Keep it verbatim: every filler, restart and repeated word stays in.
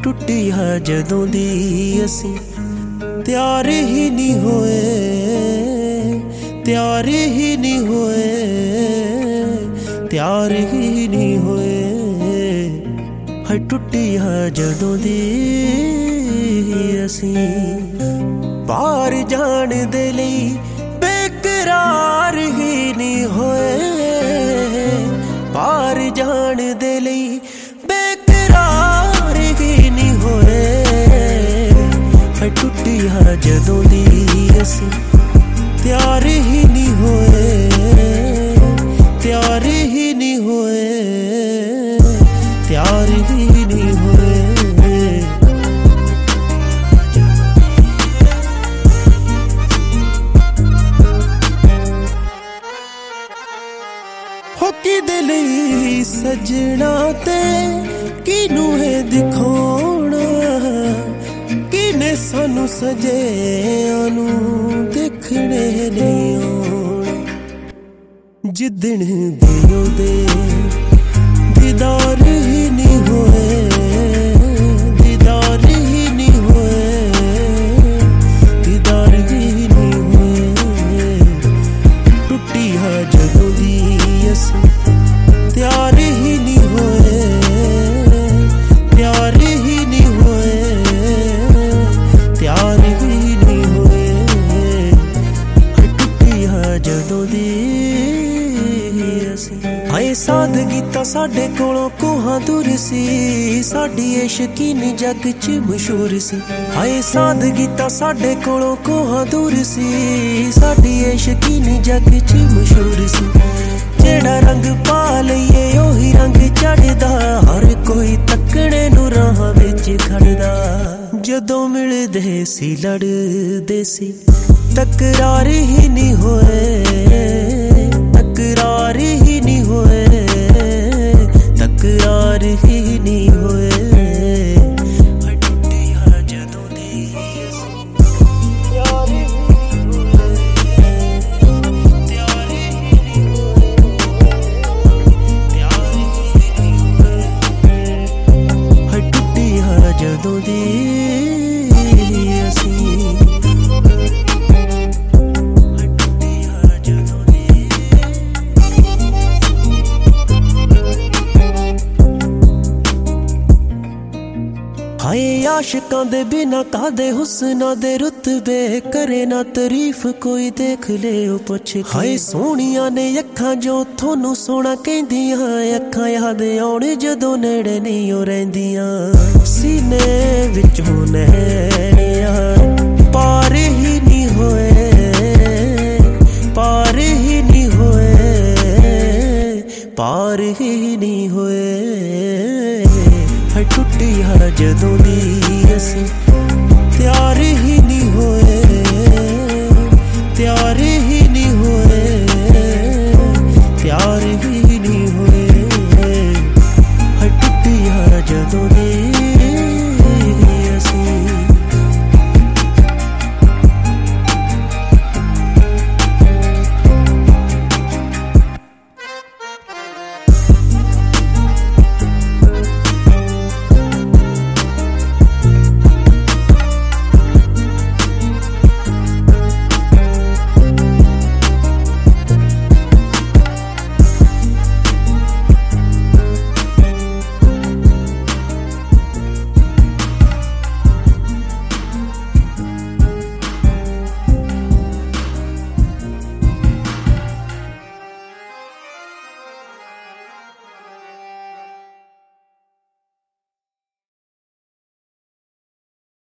टुटी है जदों दी असी त्यार ही नहीं होए, त्यार ही नहीं होए, त्यार ही नहीं होए। है टुटी है जदों दी असी पार जान दे लई बेकरार ही नहीं होए, पार जान दे लई बेकरार ही नहीं होए। है टुटी है जदों दी असी त्यार ही नहीं होए, त्यार ही नहीं होए, त्यार ही नहीं होए। हो किदे लई सजना ते किनू है दिखाउणा, किने सानू सजेआनू देखने नहीं आउणा। जिद्दण दियो दे दीदार ही नहीं होए, दीदार ही नहीं होए, दीदार ही नहीं होए। टुटी है जदों दी असी त्यार ही नहीं होए, त्यार ही नहीं होए, त्यार ही नहीं होए। है टुटी है जदों दी असी हाय सादगी तां साडे कोलों कोहां दूर सी, साडी ए शकीनी जग च मशहूर सी। हाय सादगी तां साडे कोलों कोहां दूर सी, साडी ए शकीनी जग च मशहूर सी। जेड़ा रंग पा लईए ओही रंग चढ़दा, हर कोई तकने नूं राह विच खड़दा। जदों मिलदे सी लड़दे सी तकरार ही नहीं होए, तकरार ही नहीं होए, तकरार ही नहीं होए। है टुटी है जदों दी असी त्यार ही नहीं होए, त्यार ही नहीं होए, त्यार ही नहीं होए। है टुटी है जदों दी असी हाय आशिकां दे बिना कादे हुस्ना दे रुतबे, करे ना तारीफ कोई देख ले ओ पुछ। हाय सोहणियां ने अखां जो थोनू सोहना कहंदियां, अखां याद आउण जदों नेड़े नहीं ओ रहिंदियां। सीने विचों नैणियां पार ही नहीं होए, पार ही नहीं होए, पार ही नहीं होए। है टुटी है जदों दी असी त्यार ही